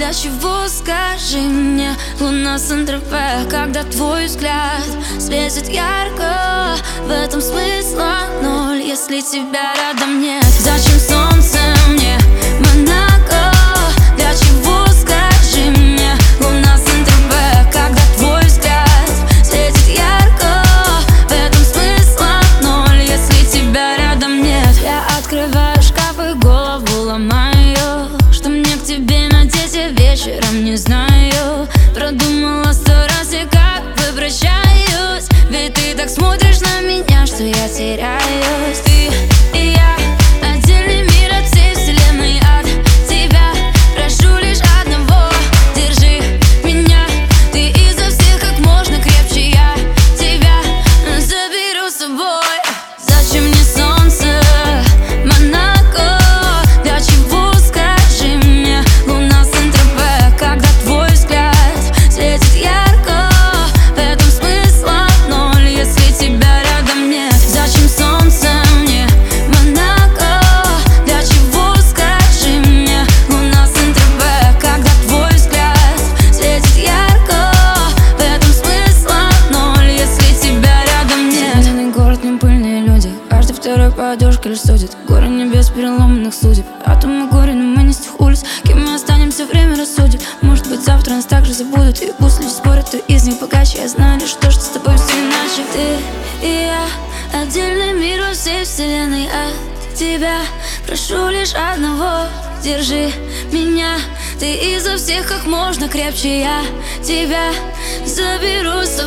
для чего, скажи мне? Луна Сан-Тропе, когда твой взгляд светит ярко, в этом смысла ноль, если тебя рядом нет. Зачем солнце мне, Монако? Для чего, скажи мне? Луна Сан-Тропе, когда твой взгляд светит ярко, в этом смысла ноль, если тебя рядом нет. Я открываю шкаф и голову ломаю, что мне к тебе надеть, я вечером не знаю. Продумала 100 раз, и как бы прощаюсь, ведь ты так смотришь на меня, что я теряюсь. Ты и я, отдельный мир от всей вселенной, от тебя прошу лишь одного: держи меня, ты изо всех как можно крепче, я тебя заберу с собой. Зачем мне солнце, Монако? Для чего, скажи мне? Луна Сан-Тропе, когда твой взгляд светит ярко, в этом смысла ноль, если тебя рядом нет. Зачем солнце мне, Монако? Для чего, скажи мне? Луна Сан-Тропе, когда твой взгляд светит ярко, в этом смысла ноль, если тебя рядом нет. Зеленый город, не пыльные люди, каждый второй подушка лишь судит. Горы небес переломанных судеб, атомы горе, но мы не с тех улиц. Кем мы останемся, время рассудит. Может быть, завтра нас также забудут, и пусть люди спорят, то из них богаче. Я знаю лишь то, что с тобой все иначе. Ты и я, отдельный мир во всей вселенной, от тебя прошу лишь одного: держи меня, ты изо всех как можно крепче, я тебя заберу с собой.